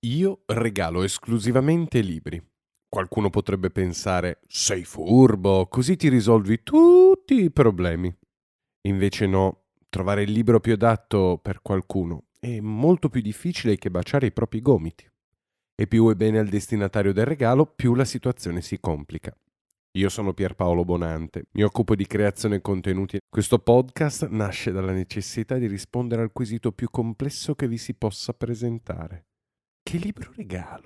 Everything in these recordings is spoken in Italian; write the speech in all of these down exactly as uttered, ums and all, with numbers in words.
Io regalo esclusivamente libri. Qualcuno potrebbe pensare, sei furbo, così ti risolvi tutti i problemi. Invece no, trovare il libro più adatto per qualcuno è molto più difficile che baciare i propri gomiti. E più è bene al destinatario del regalo, più la situazione si complica. Io sono Pierpaolo Bonante, mi occupo di creazione contenuti. Questo podcast nasce dalla necessità di rispondere al quesito più complesso che vi si possa presentare. Che libro regalo?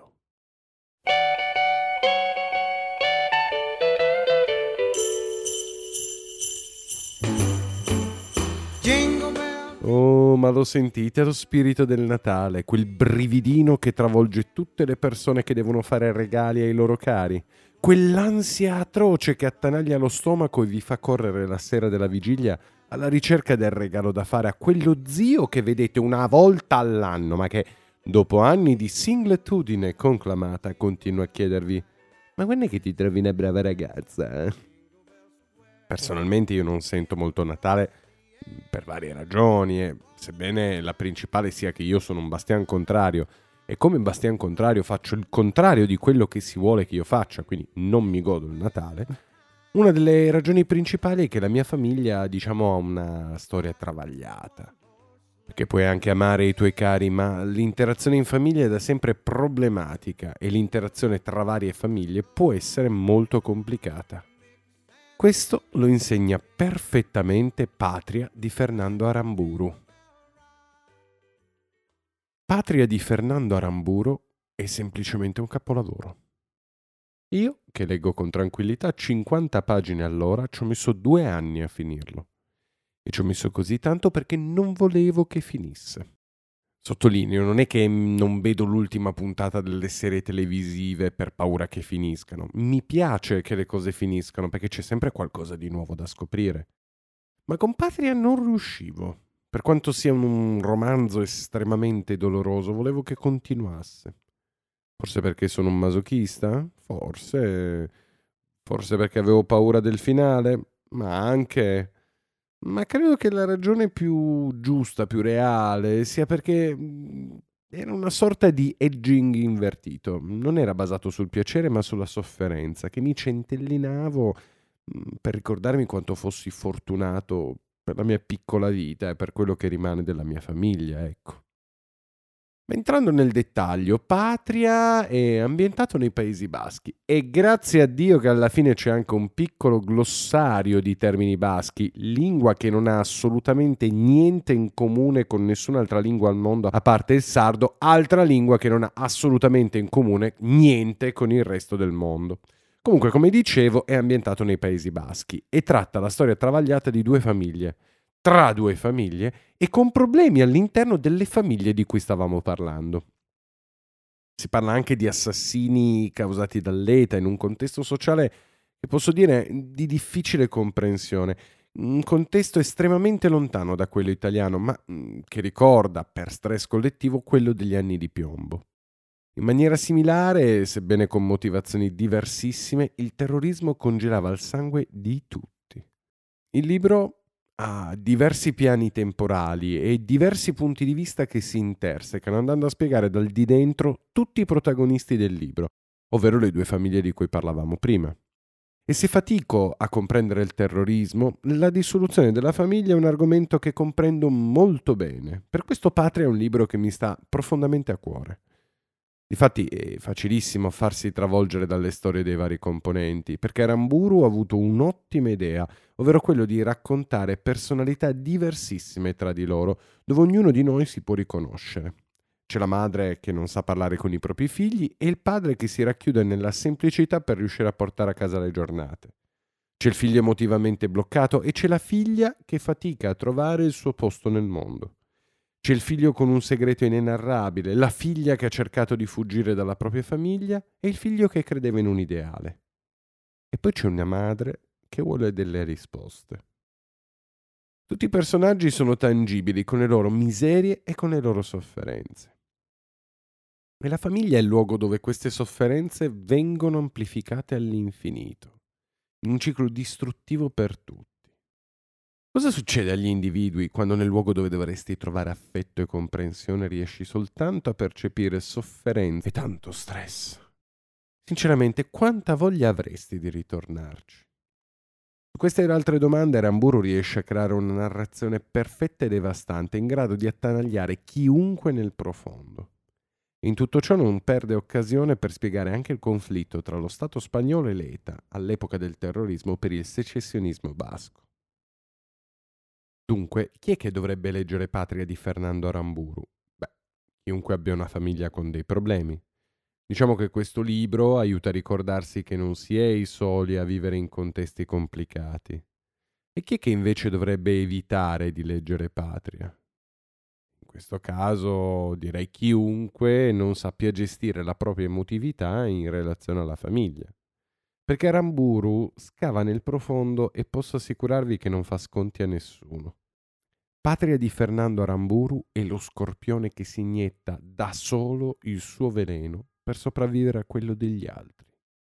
Oh, ma lo sentite lo spirito del Natale, quel brividino che travolge tutte le persone che devono fare regali ai loro cari, quell'ansia atroce che attanaglia lo stomaco e vi fa correre la sera della vigilia alla ricerca del regalo da fare a quello zio che vedete una volta all'anno, ma che dopo anni di singletudine conclamata continua a chiedervi: ma quando è che ti trovi una brava ragazza? eh?" Personalmente io non sento molto Natale per varie ragioni, e sebbene la principale sia che io sono un bastian contrario e come bastian contrario faccio il contrario di quello che si vuole che io faccia, quindi non mi godo il Natale. Una delle ragioni principali è che la mia famiglia, diciamo, ha una storia travagliata. Perché puoi anche amare i tuoi cari, ma l'interazione in famiglia è da sempre problematica e l'interazione tra varie famiglie può essere molto complicata. Questo lo insegna perfettamente Patria di Fernando Aramburu. Patria di Fernando Aramburu è semplicemente un capolavoro. Io, che leggo con tranquillità cinquanta pagine all'ora, ci ho messo due anni a finirlo. E ci ho messo così tanto perché non volevo che finisse. Sottolineo, non è che non vedo l'ultima puntata delle serie televisive per paura che finiscano. Mi piace che le cose finiscano perché c'è sempre qualcosa di nuovo da scoprire. Ma con Patria non riuscivo. Per quanto sia un romanzo estremamente doloroso, volevo che continuasse. Forse perché sono un masochista? Forse. Forse perché avevo paura del finale? Ma anche. Ma credo che la ragione più giusta, più reale, sia perché mh, era una sorta di edging invertito. Non era basato sul piacere, ma sulla sofferenza, che mi centellinavo mh, per ricordarmi quanto fossi fortunato per la mia piccola vita e per quello che rimane della mia famiglia, ecco. Ma entrando nel dettaglio, Patria è ambientato nei Paesi Baschi e grazie a Dio che alla fine c'è anche un piccolo glossario di termini baschi, lingua che non ha assolutamente niente in comune con nessun'altra lingua al mondo, a parte il sardo, altra lingua che non ha assolutamente in comune niente con il resto del mondo. Comunque, come dicevo, è ambientato nei Paesi Baschi e tratta la storia travagliata di due famiglie, tra due famiglie e con problemi all'interno delle famiglie di cui stavamo parlando. Si parla anche di assassini causati dall'ETA in un contesto sociale che posso dire di difficile comprensione, un contesto estremamente lontano da quello italiano, ma mm, che ricorda per stress collettivo quello degli anni di piombo. In maniera similare, sebbene con motivazioni diversissime, il terrorismo congelava il sangue di tutti. Il libro ha diversi piani temporali e diversi punti di vista che si intersecano, andando a spiegare dal di dentro tutti i protagonisti del libro, ovvero le due famiglie di cui parlavamo prima. E se fatico a comprendere il terrorismo, la dissoluzione della famiglia è un argomento che comprendo molto bene. Per questo Patria è un libro che mi sta profondamente a cuore. Difatti è facilissimo farsi travolgere dalle storie dei vari componenti, perché Aramburu ha avuto un'ottima idea, ovvero quello di raccontare personalità diversissime tra di loro, dove ognuno di noi si può riconoscere. C'è la madre che non sa parlare con i propri figli e il padre che si racchiude nella semplicità per riuscire a portare a casa le giornate. C'è il figlio emotivamente bloccato e c'è la figlia che fatica a trovare il suo posto nel mondo. C'è il figlio con un segreto inenarrabile, la figlia che ha cercato di fuggire dalla propria famiglia e il figlio che credeva in un ideale. E poi c'è una madre che vuole delle risposte. Tutti i personaggi sono tangibili con le loro miserie e con le loro sofferenze. E la famiglia è il luogo dove queste sofferenze vengono amplificate all'infinito, in un ciclo distruttivo per tutti. Cosa succede agli individui quando nel luogo dove dovresti trovare affetto e comprensione riesci soltanto a percepire sofferenza e tanto stress? Sinceramente, quanta voglia avresti di ritornarci? Su queste ed altre domande Aramburu riesce a creare una narrazione perfetta e devastante, in grado di attanagliare chiunque nel profondo. In tutto ciò non perde occasione per spiegare anche il conflitto tra lo Stato spagnolo e l'E T A all'epoca del terrorismo per il secessionismo basco. Dunque, chi è che dovrebbe leggere Patria di Fernando Aramburu? Beh, chiunque abbia una famiglia con dei problemi. Diciamo che questo libro aiuta a ricordarsi che non si è i soli a vivere in contesti complicati. E chi è che invece dovrebbe evitare di leggere Patria? In questo caso direi chiunque non sappia gestire la propria emotività in relazione alla famiglia. Perché Aramburu scava nel profondo e posso assicurarvi che non fa sconti a nessuno. Patria di Fernando Aramburu è lo scorpione che si inietta da solo il suo veleno per sopravvivere a quello degli altri.